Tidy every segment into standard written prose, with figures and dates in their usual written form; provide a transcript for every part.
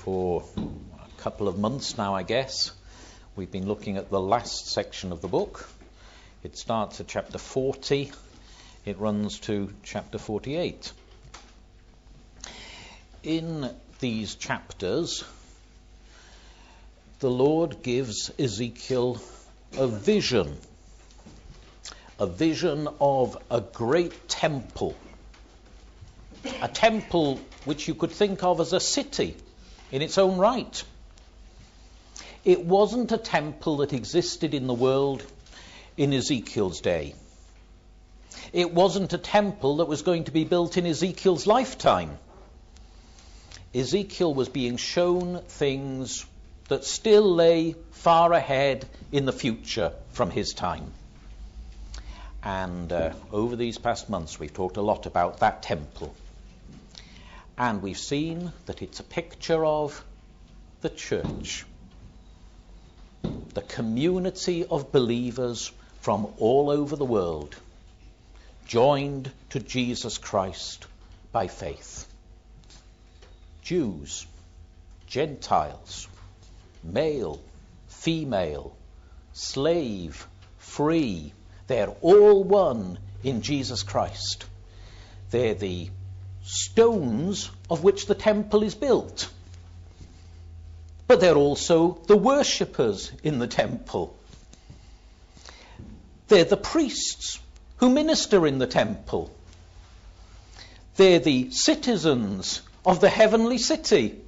For a couple of months now, I guess, we've been looking at the last section of the book. It starts at chapter 40. It runs to chapter 48. In these chapters, the Lord gives Ezekiel a vision of a great temple, a temple which you could think of as a city in its own right. It wasn't a temple that existed in the world in Ezekiel's day. It wasn't a temple that was going to be built in Ezekiel's lifetime. Ezekiel was being shown things that still lay far ahead in the future from his time. And over these past months, we've talked a lot about that temple. And we've seen that it's a picture of the church, the community of believers from all over the world, joined to Jesus Christ by faith. Jews, Gentiles, male, female, slave, free, they're all one in Jesus Christ. They're the stones of which the temple is built. But they're also the worshippers in the temple. They're the priests who minister in the temple. They're the citizens of the heavenly city.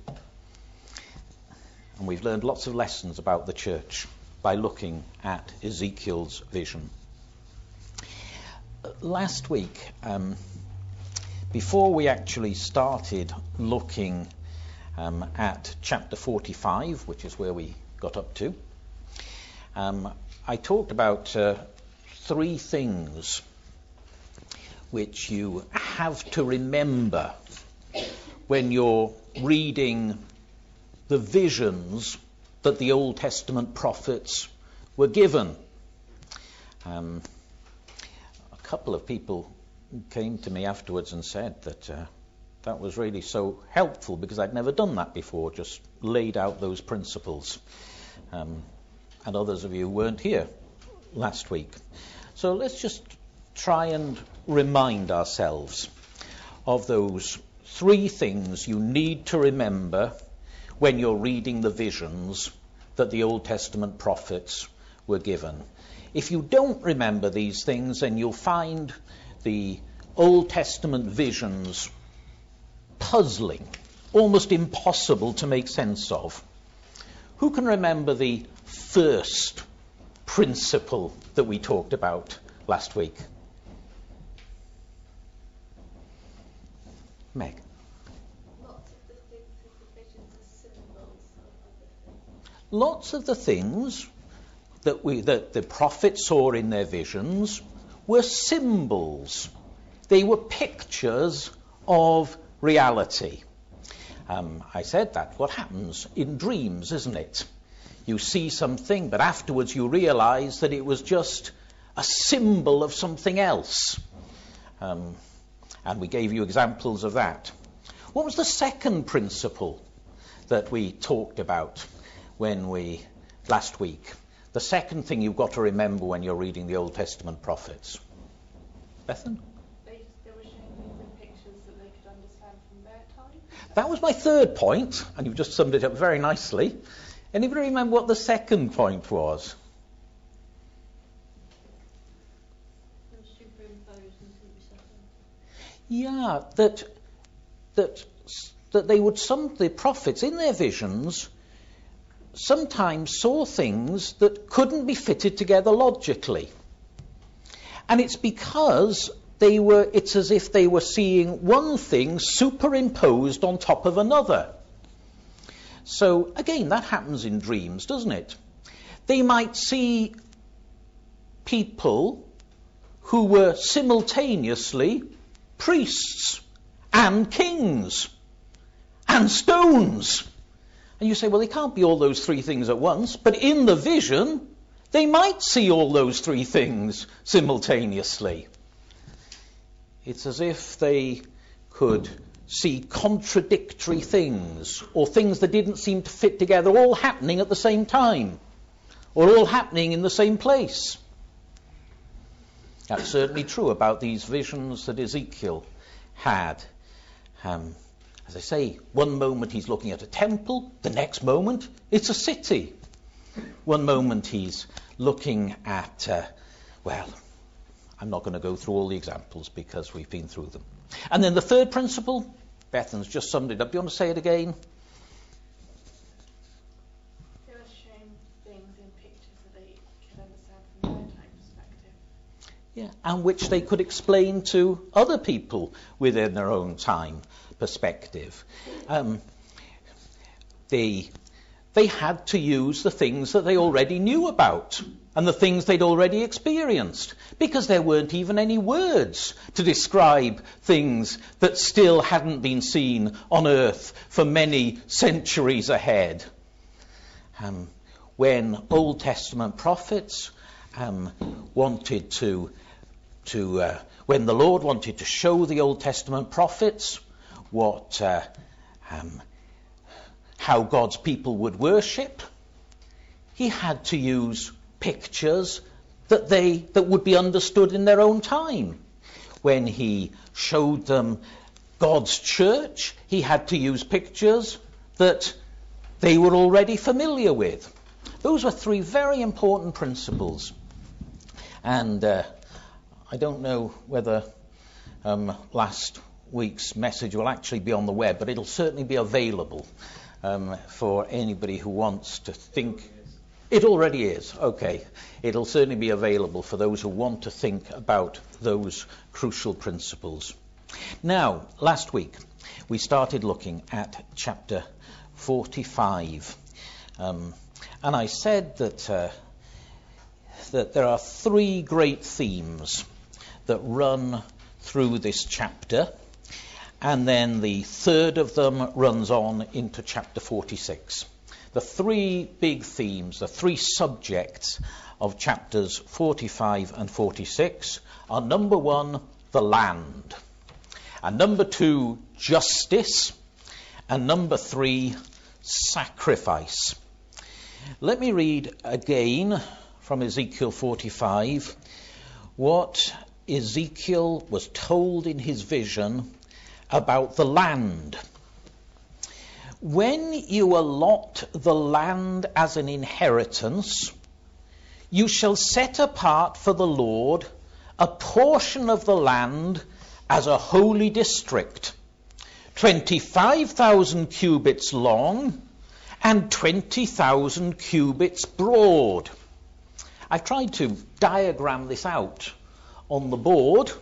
And we've learned lots of lessons about the church by looking at Ezekiel's vision. Last week, before we actually started looking at chapter 45, which is where we got up to, I talked about three things which you have to remember when you're reading the visions that the Old Testament prophets were given. A couple of people came to me afterwards and said that that was really so helpful because I'd never done that before, just laid out those principles. And others of you weren't here last week. So let's just try and remind ourselves of those three things you need to remember when you're reading the visions that the Old Testament prophets were given. If you don't remember these things, then you'll find the Old Testament visions puzzling, almost impossible to make sense of. Who can remember the first principle that we talked about last week? Meg. Lots of the things that the prophets saw in their visions were symbols. They were pictures of reality. I said that's what happens in dreams, isn't it? You see something, but afterwards you realize that it was just a symbol of something else. And we gave you examples of that. What was the second principle that we talked about last week? The second thing you've got to remember when you're reading the Old Testament prophets. Bethan? They were showing things in pictures that they could understand from their time. That was my third point, and you've just summed it up very nicely. Anybody remember what the second point was? Yeah, that they would, the prophets in their visions sometimes saw things that couldn't be fitted together logically. And it's because it's as if they were seeing one thing superimposed on top of another. So again, that happens in dreams, doesn't it? They might see people who were simultaneously priests and kings and stones. And you say, well, they can't be all those three things at once. But in the vision, they might see all those three things simultaneously. It's as if they could see contradictory things, or things that didn't seem to fit together, all happening at the same time, or all happening in the same place. That's certainly true about these visions that Ezekiel had. As I say, one moment he's looking at a temple, the next moment it's a city. One moment he's looking at, I'm not going to go through all the examples because we've been through them. And then the third principle, Bethan's just summed it up. Do you want to say it again? They were showing things in pictures that they could understand from their time perspective. Yeah, and which they could explain to other people within their own time perspective. They had to use the things that they already knew about and the things they'd already experienced, because there weren't even any words to describe things that still hadn't been seen on earth for many centuries ahead. When Old Testament prophets wanted to when the Lord wanted to show the Old Testament prophets how God's people would worship, he had to use pictures that would be understood in their own time. When he showed them God's church, he had to use pictures that they were already familiar with. Those were three very important principles. And I don't know whether last week's message will actually be on the web, but it'll certainly be available for anybody who wants to think. It already is, okay. It'll certainly be available for those who want to think about those crucial principles. Now, last week we started looking at chapter 45, and I said that there are three great themes that run through this chapter, and then the third of them runs on into chapter 46. The three big themes, the three subjects of chapters 45 and 46 are, number one, the land, and number two, justice, and number three, sacrifice. Let me read again from Ezekiel 45 what Ezekiel was told in his vision about the land. When you allot the land as an inheritance, you shall set apart for the Lord a portion of the land as a holy district, 25,000 cubits long and 20,000 cubits broad. I've tried to diagram this out on the board.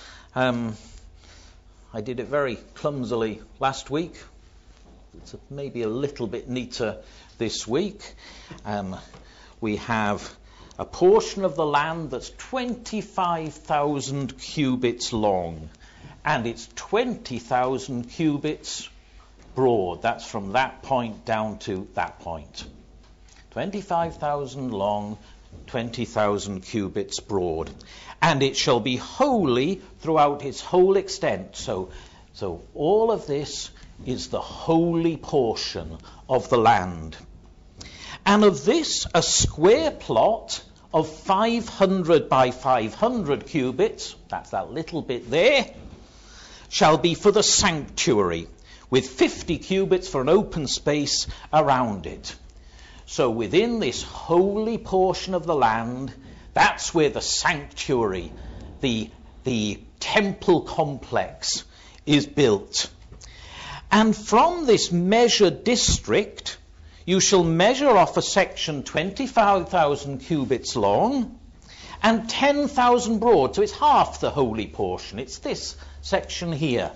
I did it very clumsily last week. It's maybe a little bit neater this week. We have a portion of the land that's 25,000 cubits long, and it's 20,000 cubits broad. That's from that point down to that point. 25,000 long, 20,000 cubits broad. And it shall be holy throughout its whole extent. So all of this is the holy portion of the land. And of this, a square plot of 500 by 500 cubits, that's that little bit there, shall be for the sanctuary, with 50 cubits for an open space around it. So within this holy portion of the land, that's where the sanctuary, the temple complex, is built. And from this measured district, you shall measure off a section 25,000 cubits long and 10,000 broad. So it's half the holy portion. It's this section here,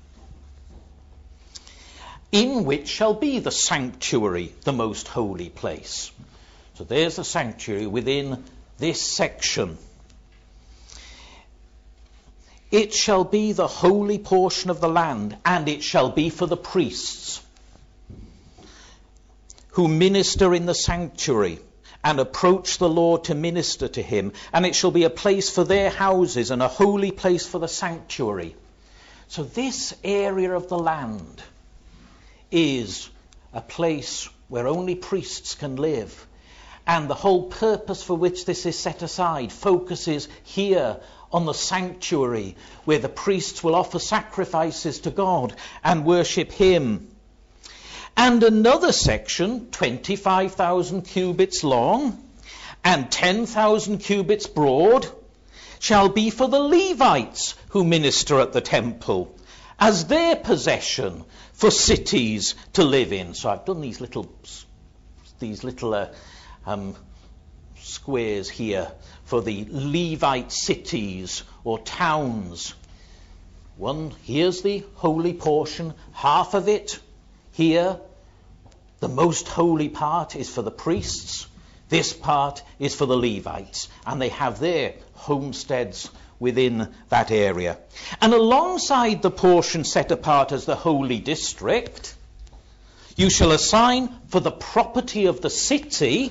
in which shall be the sanctuary, the most holy place. So there's the sanctuary within this section. It shall be the holy portion of the land, and it shall be for the priests who minister in the sanctuary and approach the Lord to minister to him, and it shall be a place for their houses and a holy place for the sanctuary. So this area of the land is a place where only priests can live. And the whole purpose for which this is set aside focuses here on the sanctuary, where the priests will offer sacrifices to God and worship him. And another section, 25,000 cubits long and 10,000 cubits broad, shall be for the Levites who minister at the temple, as their possession for cities to live in. So I've done these little squares here for the Levite cities or towns. Here's the holy portion, half of it here. The most holy part is for the priests. This part is for the Levites, and they have their homesteads within that area. And alongside the portion set apart as the holy district, you shall assign for the property of the city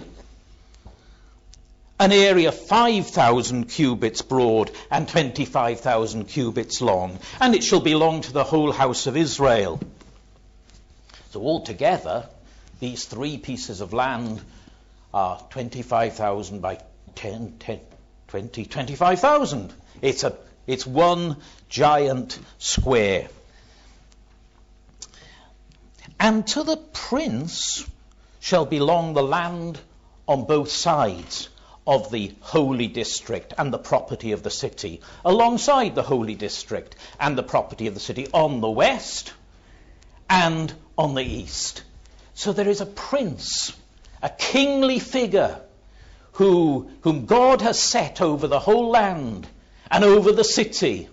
an area 5,000 cubits broad and 25,000 cubits long, and it shall belong to the whole house of Israel. So altogether, these three pieces of land are 25,000 by 25,000. It's one giant square. And to the prince shall belong the land on both sides of the holy district and the property of the city, alongside the holy district and the property of the city, on the west and on the east. So there is a prince, a kingly figure, whom God has set over the whole land and over the city.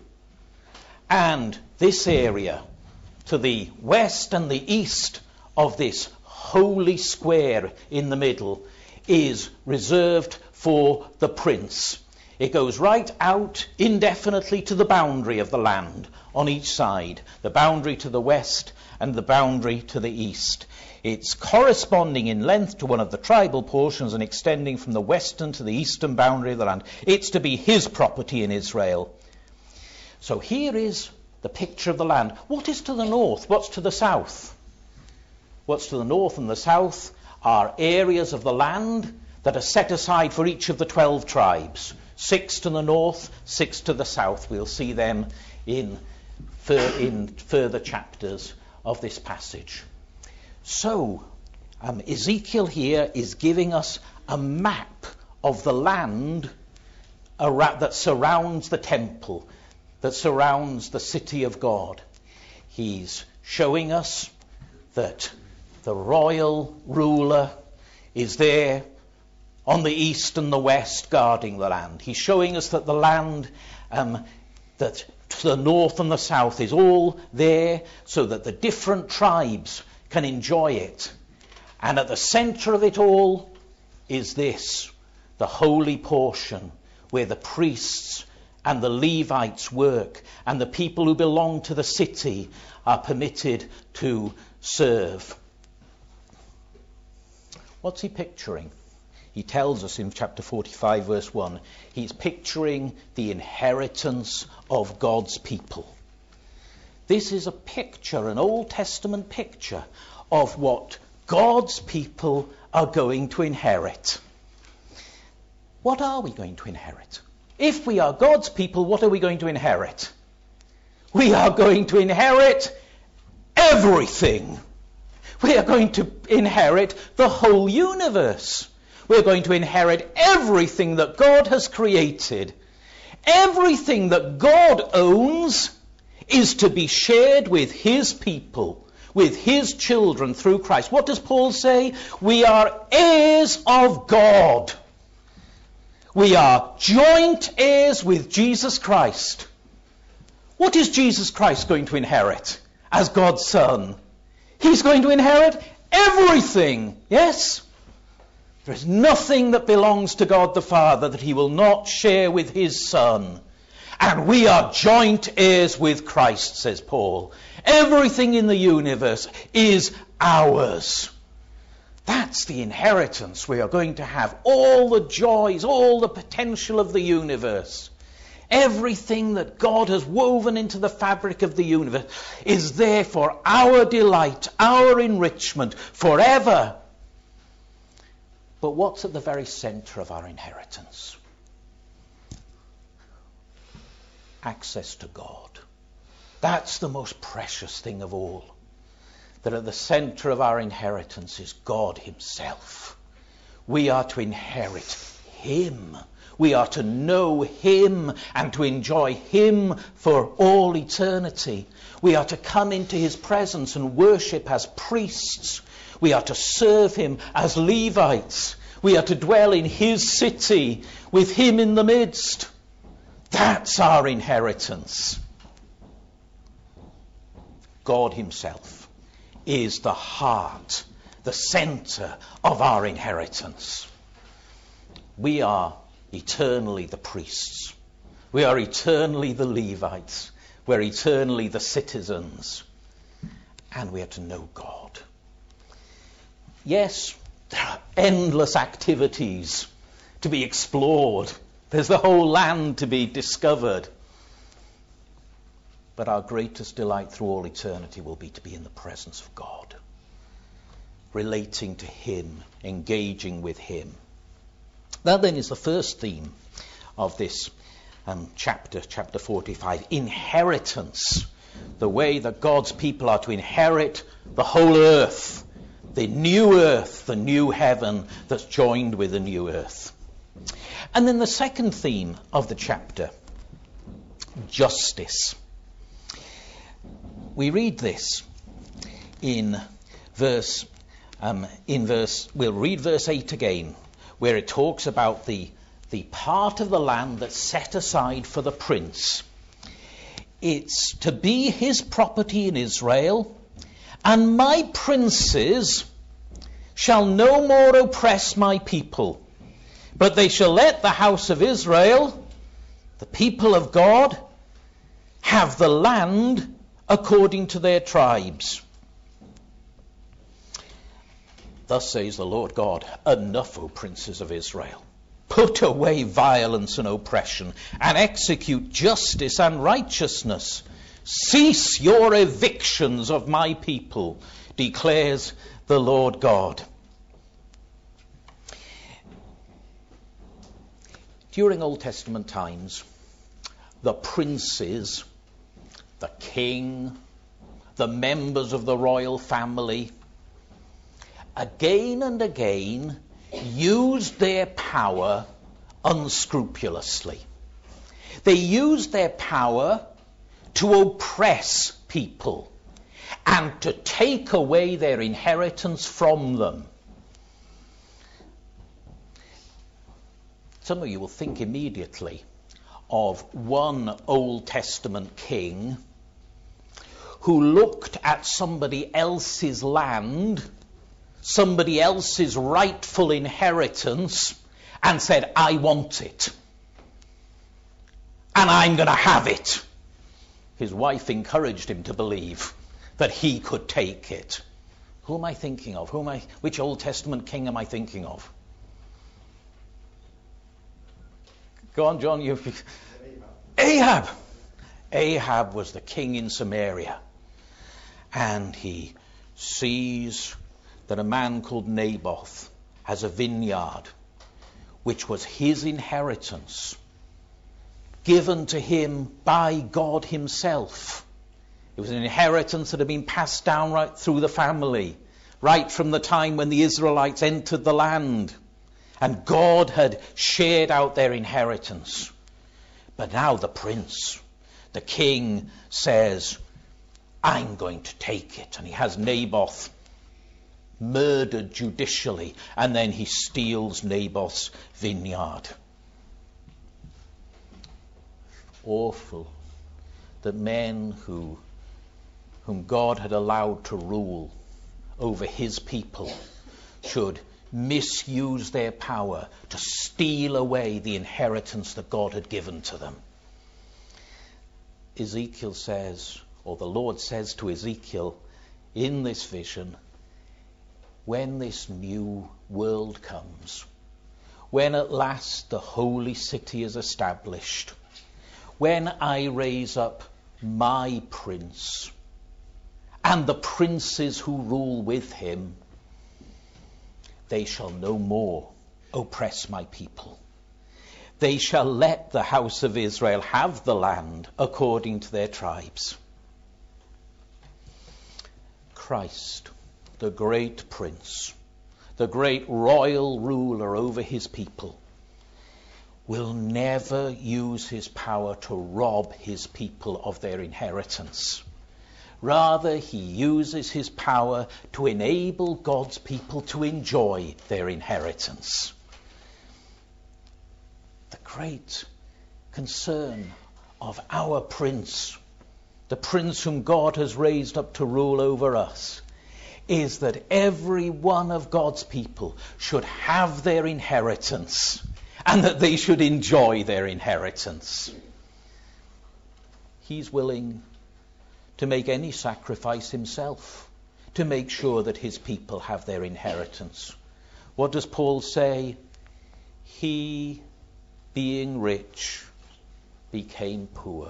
And this area to the west and the east of this holy square in the middle is reserved for the prince. It goes right out indefinitely to the boundary of the land on each side, the boundary to the west and the boundary to the east. It's corresponding in length to one of the tribal portions and extending from the western to the eastern boundary of the land. It's to be his property in Israel. So here is the picture of the land. What is to the north? What's to the south? What's to the north and the south are areas of the land that are set aside for each of the 12 tribes. 6 to the north, 6 to the south. We'll see them in further chapters of this passage. So, Ezekiel here is giving us a map of the land that surrounds the temple, that surrounds the city of God. He's showing us that the royal ruler is there on the east and the west guarding the land. He's showing us that the land that to the north and the south is all there so that the different tribes can enjoy it. And at the center of it all is this, the holy portion where the priests and the Levites work and the people who belong to the city are permitted to serve. What's he picturing? He tells us in chapter 45 verse 1, he's picturing the inheritance of God's people. This is a picture, an Old Testament picture of what God's people are going to inherit. What are we going to inherit? If we are God's people, what are we going to inherit? We are going to inherit everything. We are going to inherit the whole universe. We're going to inherit everything that God has created. Everything that God owns is to be shared with his people, with his children through Christ. What does Paul say? We are heirs of God. We are joint heirs with Jesus Christ. What is Jesus Christ going to inherit as God's Son? He's going to inherit everything. Yes? There is nothing that belongs to God the Father that he will not share with his Son. And we are joint heirs with Christ, says Paul. Everything in the universe is ours. That's the inheritance we are going to have. All the joys, all the potential of the universe. Everything that God has woven into the fabric of the universe is there for our delight, our enrichment, forever. But what's at the very center of our inheritance? Access to God. That's the most precious thing of all. That at the center of our inheritance is God himself. We are to inherit him. We are to know him and to enjoy him for all eternity. We are to come into his presence and worship as priests. We are to serve him as Levites. We are to dwell in his city with him in the midst. That's our inheritance. God himself is the heart, the center of our inheritance. We are eternally the priests. We are eternally the Levites. We're eternally the citizens. And we are to know God. Yes, there are endless activities to be explored. There's the whole land to be discovered. But our greatest delight through all eternity will be to be in the presence of God, relating to him, engaging with him. That then is the first theme of this chapter 45, inheritance, the way that God's people are to inherit the whole earth, the new heaven that's joined with the new earth. And then the second theme of the chapter, justice. We read this in verse, we'll read verse 8 again, where it talks about the part of the land that's set aside for the prince. It's to be his property in Israel, and my princes shall no more oppress my people, but they shall let the house of Israel, the people of God, have the land according to their tribes. Thus says the Lord God, enough, O princes of Israel. Put away violence and oppression, and execute justice and righteousness. Cease your evictions of my people, declares the Lord God. During Old Testament times, the princes, the king, the members of the royal family, again and again used their power unscrupulously. They used their power to oppress people and to take away their inheritance from them. Some of you will think immediately of one Old Testament king who looked at somebody else's land, somebody else's rightful inheritance, and said, I want it. And I'm going to have it. His wife encouraged him to believe that he could take it. Who am I thinking of? Which Old Testament king am I thinking of? Go on, John. Ahab. Ahab was the king in Samaria. And he sees that a man called Naboth has a vineyard, which was his inheritance, given to him by God himself. It was an inheritance that had been passed down right through the family, right from the time when the Israelites entered the land. And God had shared out their inheritance. But now the prince, the king, says, I'm going to take it. And he has Naboth murdered judicially, and then he steals Naboth's vineyard. Awful that men whom God had allowed to rule over his people should misuse their power to steal away the inheritance that God had given to them. Ezekiel says, or the Lord says to Ezekiel in this vision, when this new world comes, when at last the holy city is established, when I raise up my prince and the princes who rule with him, they shall no more oppress my people. They shall let the house of Israel have the land according to their tribes. Christ, the great prince, the great royal ruler over his people, will never use his power to rob his people of their inheritance. Rather, he uses his power to enable God's people to enjoy their inheritance. The great concern of our prince, the prince whom God has raised up to rule over us, is that every one of God's people should have their inheritance and that they should enjoy their inheritance. He's willing to make any sacrifice himself to make sure that his people have their inheritance. What does Paul say? He, being rich, became poor,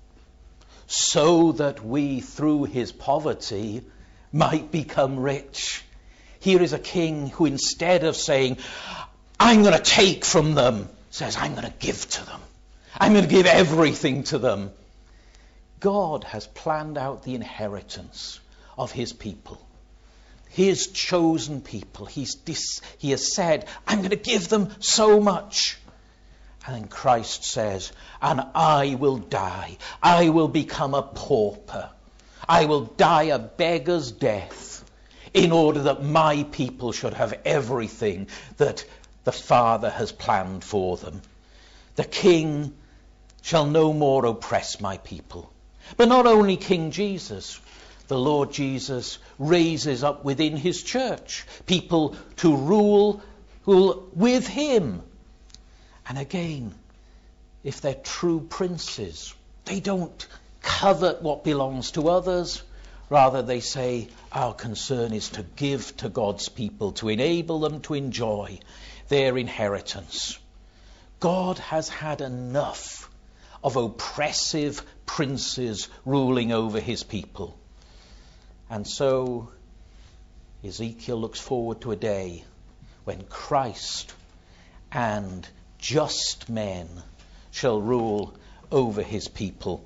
so that we, through his poverty, might become rich. Here is a king who, instead of saying, I'm going to take from them, says, I'm going to give to them. I'm going to give everything to them. God has planned out the inheritance of his people, his chosen people. He has said, I'm going to give them so much. And then Christ says, and I will die. I will become a pauper. I will die a beggar's death in order that my people should have everything that the Father has planned for them. The King shall no more oppress my people. But not only King Jesus, the Lord Jesus raises up within his church people to rule with him. And again, if they're true princes, they don't covet what belongs to others. Rather, they say, our concern is to give to God's people, to enable them to enjoy their inheritance. God has had enough of oppressive princes ruling over his people. And so Ezekiel looks forward to a day when Christ and just men shall rule over his people.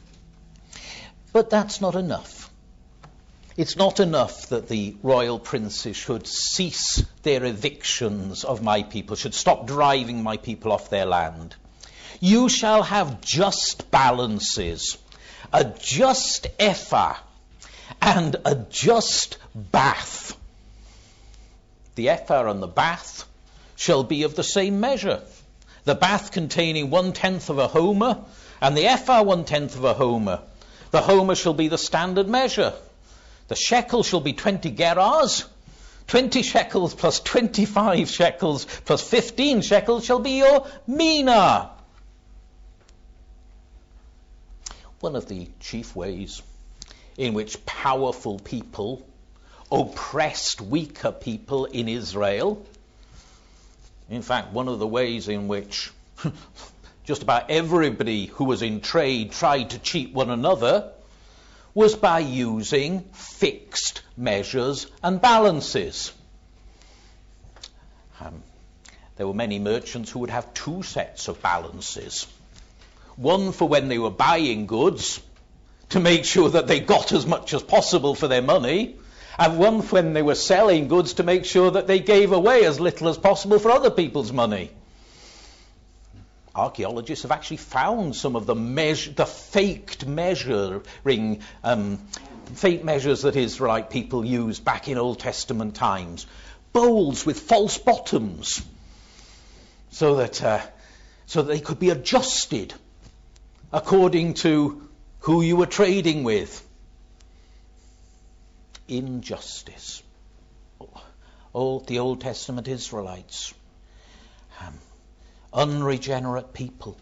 But that's not enough. It's not enough that the royal princes should cease their evictions of my people, should stop driving my people off their land. You shall have just balances, a just ephah, and a just bath. The ephah and the bath shall be of the same measure. The bath containing 1/10 of a homer, and the ephah 1/10 of a homer. The homer shall be the standard measure. The shekel shall be 20 gerahs. 20 shekels plus 25 shekels plus 15 shekels shall be your mina. One of the chief ways in which powerful people oppressed weaker people in Israel, in fact, one of the ways in which just about everybody who was in trade tried to cheat one another, was by using fixed measures and balances. There were many merchants who would have 2 sets of balances. One for when they were buying goods, to make sure that they got as much as possible for their money, and one when they were selling goods to make sure that they gave away as little as possible for other people's money. Archaeologists have actually found some of the faked measuring, fake measures that Israelite people used back in Old Testament times. Bowls with false bottoms, so that they could be adjusted according to who you were trading with. Injustice. The Old Testament Israelites, unregenerate people,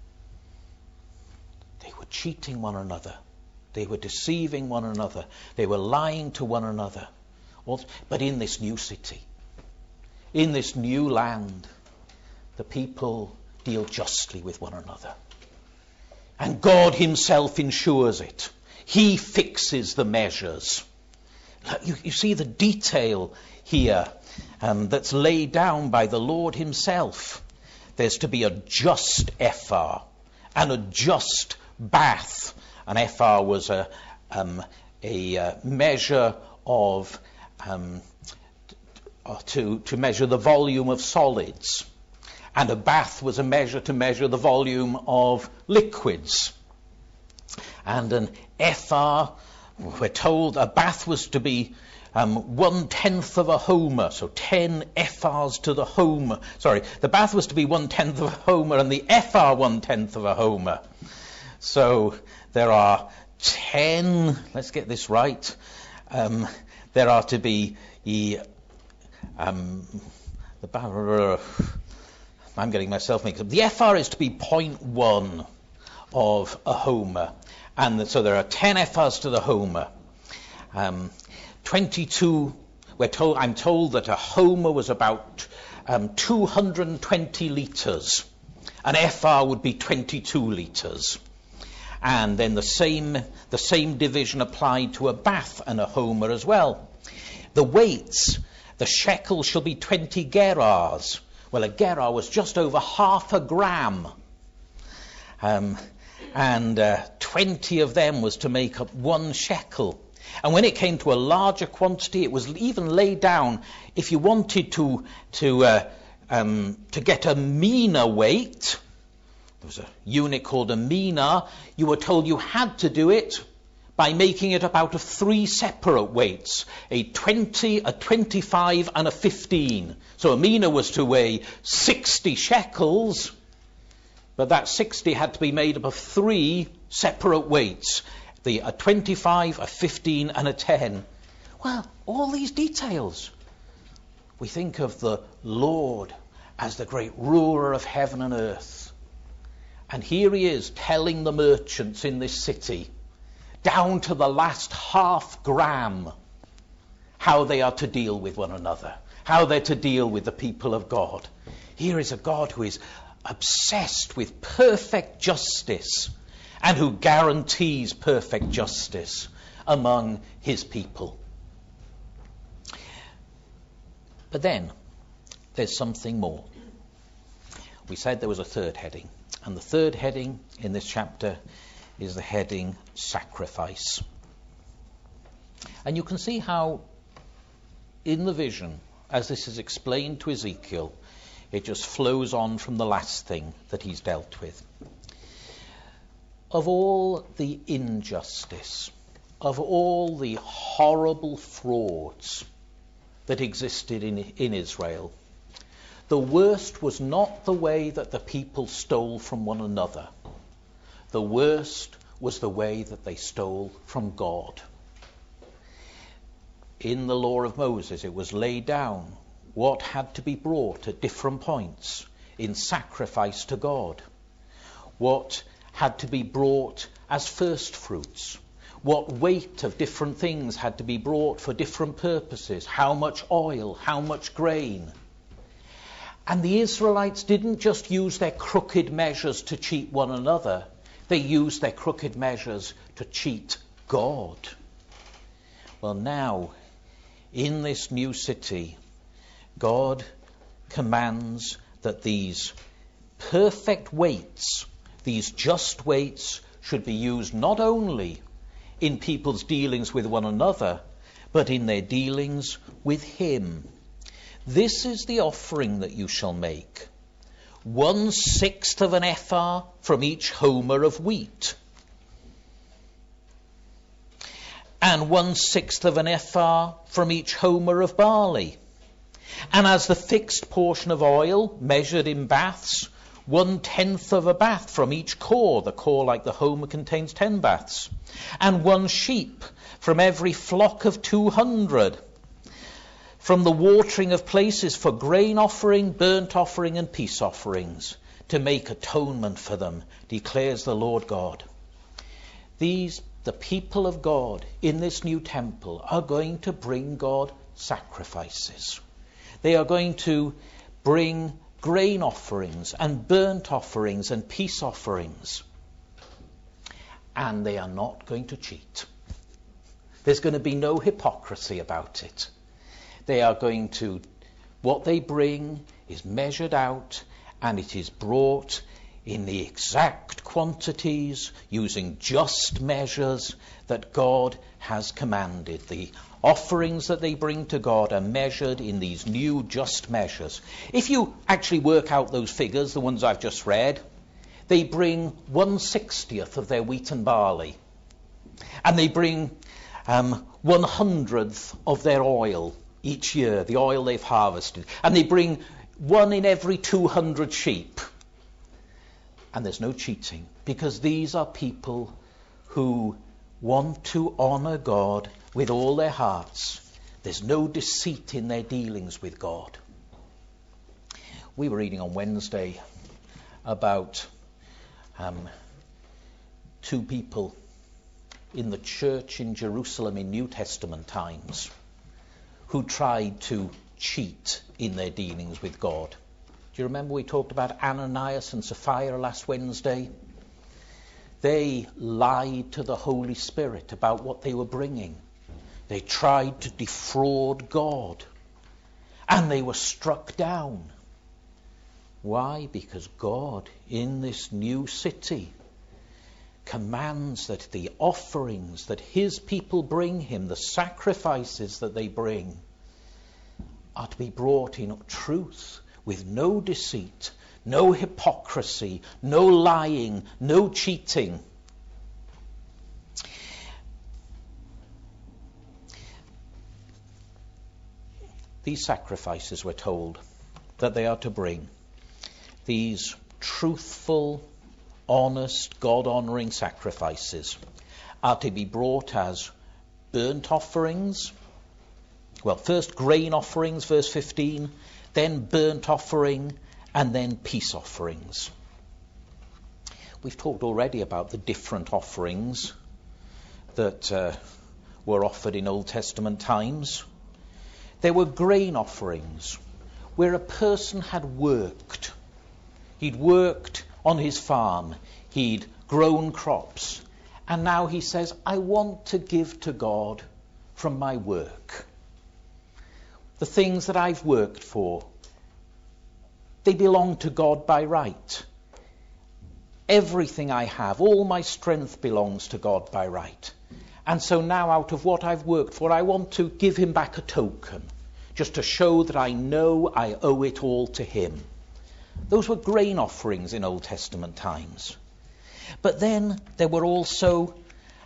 they were cheating one another, they were deceiving one another, they were lying to one another. But in this new city, in this new land, the people deal justly with one another. And God himself ensures it. He fixes the measures. You see the detail here that's laid down by the Lord himself. There's to be a just ephah and a just bath. An ephah was a measure of to measure the volume of solids, and a bath was a measure to measure the volume of liquids. And an ephah, we're told, a bath was to be 1/10 of a homer, so 10 ephahs to the homer. Sorry, the bath was to be 1/10 of a homer, and the ephah 1/10 of a homer. So there are 10. Let's get this right. There are to be I'm getting myself mixed up. The ephah is to be 0.1 of a homer, and so there are 10 ephahs to the homer. 22. I'm told that a homer was about 220 litres. An ephah would be 22 litres. And then the same division applied to a bath and a homer as well. The weights, the shekel shall be 20 gerahs. Well, a gerah was just over half a gram. And 20 of them was to make up 1 shekel. And when it came to a larger quantity, it was even laid down, if you wanted to get a mina weight, there was a unit called a mina, you were told you had to do it by making it up out of 3 separate weights, a 20, a 25 and a 15. So a mina was to weigh 60 shekels, but that 60 had to be made up of 3 separate weights, a 25, a 15 and a 10. Well, all these details. We think of the Lord as the great ruler of heaven and earth. And here he is telling the merchants in this city, down to the last half gram, how they are to deal with one another, how they're to deal with the people of God. Here is a God who is obsessed with perfect justice and who guarantees perfect justice among his people. But then there's something more. We said there was a third heading, and the third heading in this chapter is the heading sacrifice. And you can see how in the vision, as this is explained to Ezekiel, it just flows on from the last thing that he's dealt with. Of all the injustice, of all the horrible frauds that existed in Israel, the worst was not the way that the people stole from one another. The worst was the way that they stole from God. In the law of Moses, it was laid down what had to be brought at different points in sacrifice to God, what had to be brought as first fruits, what weight of different things had to be brought for different purposes, how much oil, how much grain. And the Israelites didn't just use their crooked measures to cheat one another, they used their crooked measures to cheat God. Well, now, in this new city, God commands that these perfect weights, these just weights, should be used not only in people's dealings with one another, but in their dealings with him. This is the offering that you shall make. 1/6 of an ephah from each homer of wheat, and 1/6 of an ephah from each homer of barley. And as the fixed portion of oil, measured in baths, 1/10 of a bath from each core. The core, like the homer, contains 10 baths. And 1 sheep from every flock of 200. From the watering of places for grain offering, burnt offering, and peace offerings, to make atonement for them, declares the Lord God. The people of God in this new temple are going to bring God sacrifices. They are going to bring grain offerings and burnt offerings and peace offerings. and they are not going to cheat. There's going to be no hypocrisy about it. They are going to, what they bring is measured out, and it is brought in the exact quantities, using just measures that God has commanded. The offerings that they bring to God are measured in these new just measures. If you actually work out those figures, the ones I've just read, they bring 1/60th of their wheat and barley. And they bring 1/100th of their oil each year, the oil they've harvested. And they bring 1 in every 200 sheep. And there's no cheating, because these are people who want to honour God with all their hearts. There's no deceit in their dealings with God. We were reading on Wednesday about 2 people in the church in Jerusalem in New Testament times who tried to cheat in their dealings with God. Do you remember we talked about Ananias and Sapphira last Wednesday? They lied to the Holy Spirit about what they were bringing. They tried to defraud God, and they were struck down. Why? Because God, in this new city, commands that the offerings that his people bring him, the sacrifices that they bring, are to be brought in truth, with no deceit, no hypocrisy, no lying, no cheating. These sacrifices, we're told, that they are to bring, these truthful, honest, God-honouring sacrifices, are to be brought as burnt offerings. Well, first grain offerings, verse 15, then burnt offering, and then peace offerings. We've talked already about the different offerings that were offered in Old Testament times. There were grain offerings, where a person had worked. He'd worked on his farm, he'd grown crops, and now he says, I want to give to God from my work. The things that I've worked for, they belong to God by right. Everything I have, all my strength belongs to God by right. And so now out of what I've worked for, I want to give him back a token, just to show that I know I owe it all to him. Those were grain offerings in Old Testament times. But then there were also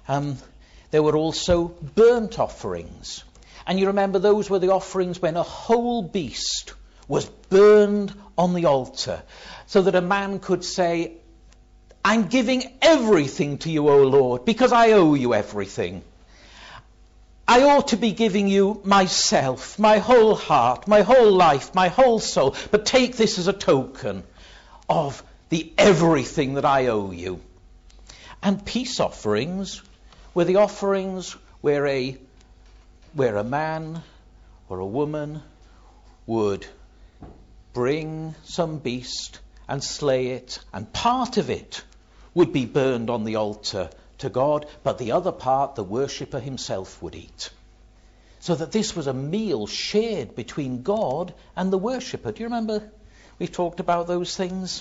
burnt offerings. And you remember those were the offerings when a whole beast was burned on the altar, so that a man could say, I'm giving everything to you, O Lord, because I owe you everything. I ought to be giving you myself, my whole heart, my whole life, my whole soul, but take this as a token of the everything that I owe you. And peace offerings were the offerings where a man or a woman would bring some beast and slay it, and part of it would be burned on the altar to God, but the other part the worshipper himself would eat. So that this was a meal shared between God and the worshipper. Do you remember we talked about those things?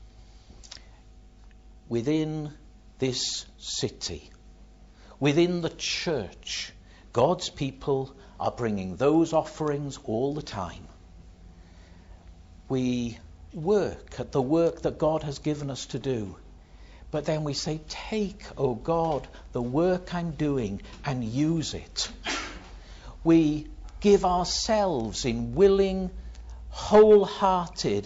Within this city, within the church, God's people are bringing those offerings all the time. We work at the work that God has given us to do. But then we say, take, O God, the work I'm doing and use it. We give ourselves in willing, wholehearted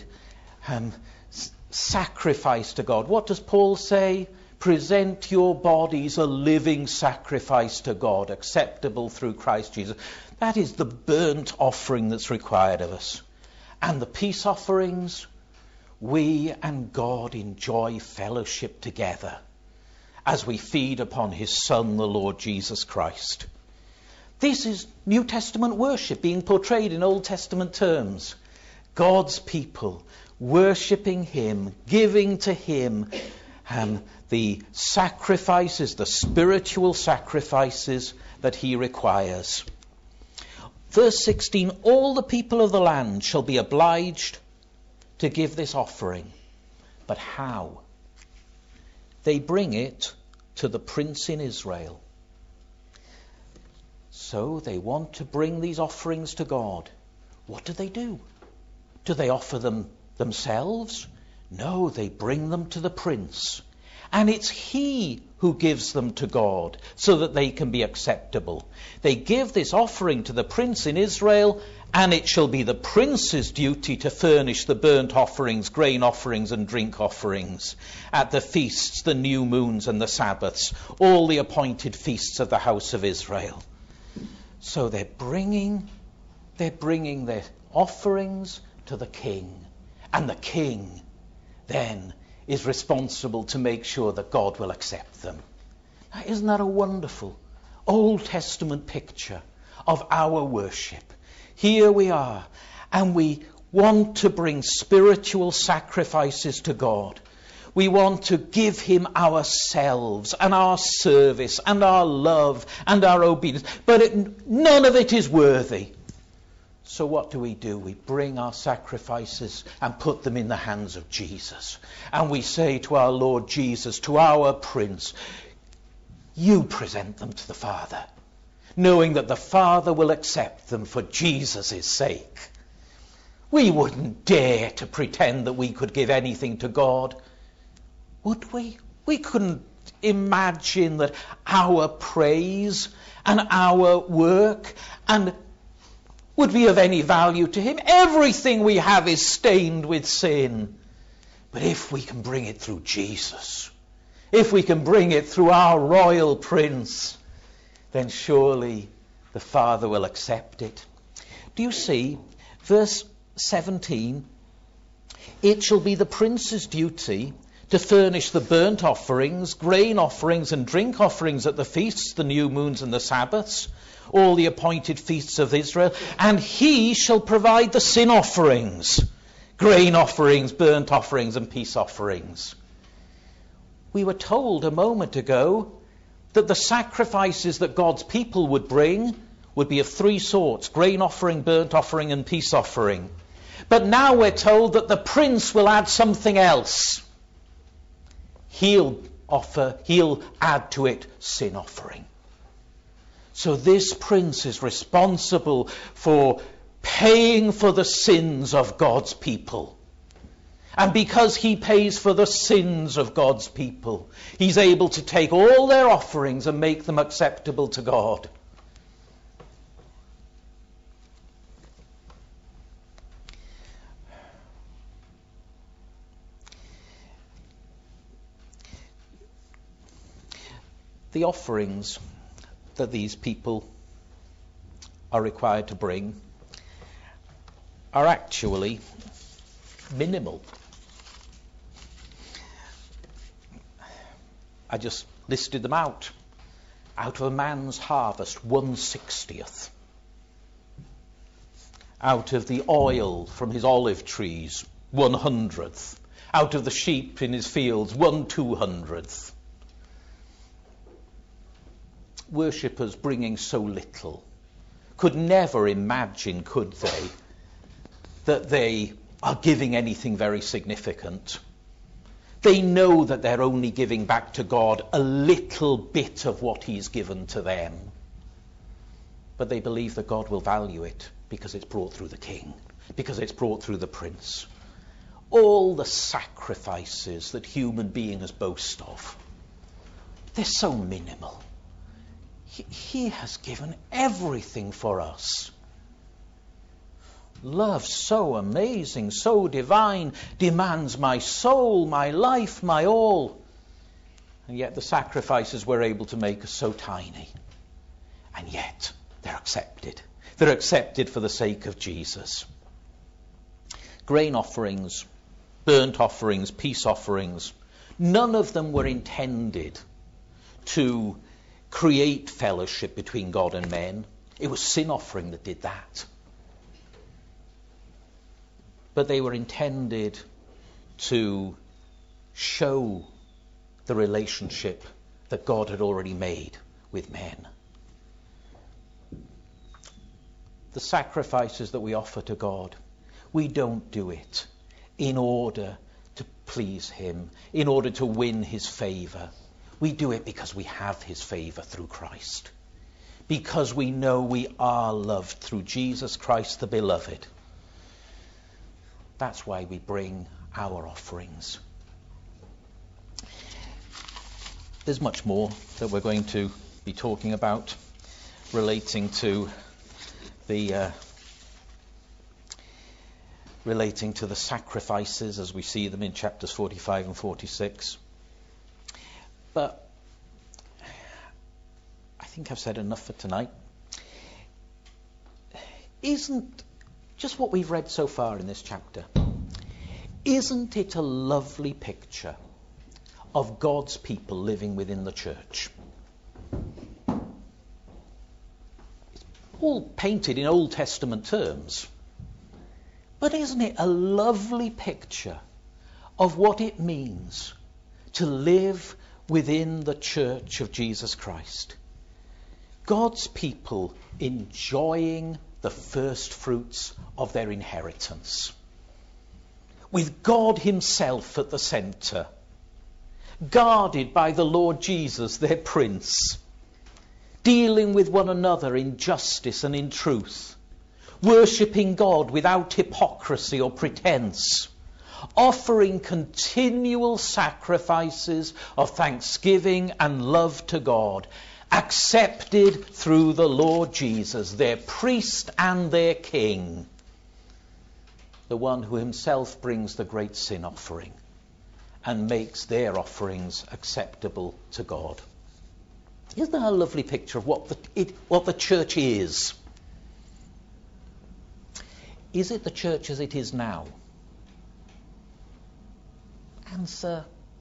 sacrifice to God. What does Paul say? Present your bodies a living sacrifice to God, acceptable through Christ Jesus. That is the burnt offering that's required of us. And the peace offerings, we and God enjoy fellowship together as we feed upon his Son, the Lord Jesus Christ. This is New Testament worship being portrayed in Old Testament terms. God's people worshipping him, giving to him, the sacrifices, the spiritual sacrifices that he requires. Verse 16, all the people of the land shall be obliged to give this offering. But how? They bring it to the prince in Israel. So they want to bring these offerings to God. What do? Do they offer them themselves? No, they bring them to the prince. And it's he who gives them to God so that they can be acceptable. They give this offering to the prince in Israel, and it shall be the prince's duty to furnish the burnt offerings, grain offerings and drink offerings at the feasts, the new moons and the Sabbaths, all the appointed feasts of the house of Israel. So they're bringing their offerings to the king, and the king then is responsible to make sure that God will accept them. Now, isn't that a wonderful Old Testament picture of our worship? Here we are, and we want to bring spiritual sacrifices to God. We want to give him ourselves and our service and our love and our obedience. But none of it is worthy. So what do? We bring our sacrifices and put them in the hands of Jesus. And we say to our Lord Jesus, to our Prince, you present them to the Father, knowing that the Father will accept them for Jesus' sake. We wouldn't dare to pretend that we could give anything to God, would we? We couldn't imagine that our praise and our work and would be of any value to him. Everything we have is stained with sin. But if we can bring it through Jesus, if we can bring it through our royal Prince, then surely the Father will accept it. Do you see, verse 17, it shall be the prince's duty to furnish the burnt offerings, grain offerings and drink offerings at the feasts, the new moons and the Sabbaths, all the appointed feasts of Israel, and he shall provide the sin offerings, grain offerings, burnt offerings and peace offerings. We were told a moment ago that the sacrifices that God's people would bring would be of three sorts: grain offering, burnt offering and peace offering. But now we're told that the prince will add something else. He'll add to it sin offering. So this prince is responsible for paying for the sins of God's people. And because he pays for the sins of God's people, he's able to take all their offerings and make them acceptable to God. The offerings that these people are required to bring are actually minimal. I just listed them out. Out of a man's harvest, 1/60th. Out of the oil from his olive trees, 1/100th. Out of the sheep in his fields, 1/200th. Worshippers bringing so little could never imagine, could they, that they are giving anything very significant. They know that they're only giving back to God a little bit of what he's given to them. But they believe that God will value it because it's brought through the king, because it's brought through the prince. All the sacrifices that human beings boast of, they're so minimal. He has given everything for us. Love so amazing, so divine, demands my soul, my life, my all. And yet the sacrifices we're able to make are so tiny. And yet they're accepted. They're accepted for the sake of Jesus. Grain offerings, burnt offerings, peace offerings, none of them were intended to create fellowship between God and men. It was sin offering that did that. But they were intended to show the relationship that God had already made with men. The sacrifices that we offer to God, we don't do it in order to please him, in order to win his favour. We do it because we have his favour through Christ. Because we know we are loved through Jesus Christ the beloved. That's why we bring our offerings. There's much more that we're going to be talking about relating to the sacrifices as we see them in chapters 45 and 46. But I think I've said enough for tonight. Isn't just what we've read so far in this chapter, isn't it a lovely picture of God's people living within the church? It's all painted in Old Testament terms. But isn't it a lovely picture of what it means to live within the church of Jesus Christ? God's people enjoying the first fruits of their inheritance, with God himself at the centre, guarded by the Lord Jesus, their Prince, dealing with one another in justice and in truth, worshipping God without hypocrisy or pretense, offering continual sacrifices of thanksgiving and love to God, accepted through the Lord Jesus, their priest and their king, the one who himself brings the great sin offering and makes their offerings acceptable to God. Isn't that a lovely picture of what the church is? Is it the church as it is now? Answer,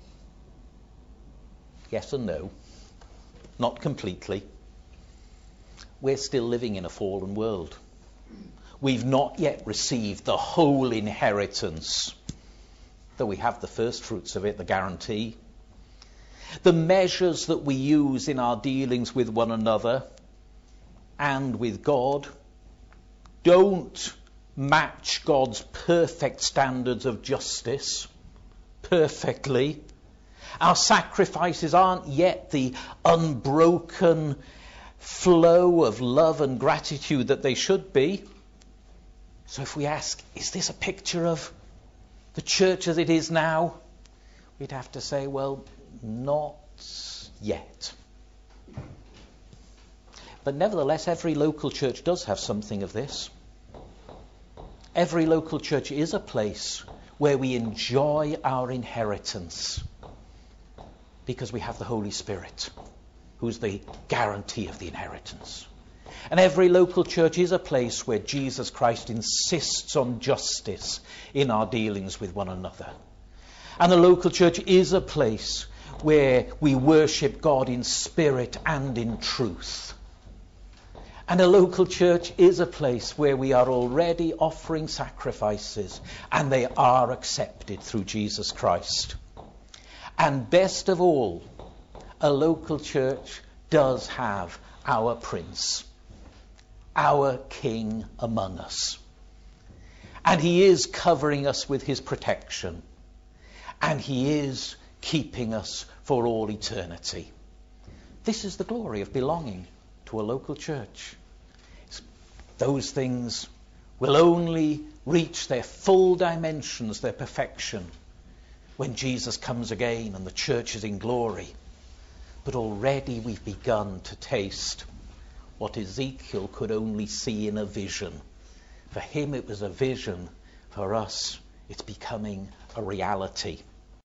yes and no. Not completely. We're still living in a fallen world. We've not yet received the whole inheritance, though we have the first fruits of it, the guarantee. The measures that we use in our dealings with one another and with God don't match God's perfect standards of justice perfectly. Our sacrifices aren't yet the unbroken flow of love and gratitude that they should be. So if we ask, is this a picture of the church as it is now? We'd have to say, well, not yet. But nevertheless, every local church does have something of this. Every local church is a place where we enjoy our inheritance because we have the Holy Spirit, who's the guarantee of the inheritance. And every local church is a place where Jesus Christ insists on justice in our dealings with one another. And the local church is a place where we worship God in spirit and in truth. And a local church is a place where we are already offering sacrifices, and they are accepted through Jesus Christ. And best of all, a local church does have our Prince, our King among us. And he is covering us with his protection. And he is keeping us for all eternity. This is the glory of belonging to a local church. Those things will only reach their full dimensions, their perfection, when Jesus comes again and the church is in glory. But already we've begun to taste what Ezekiel could only see in a vision. For him it was a vision. For us it's becoming a reality.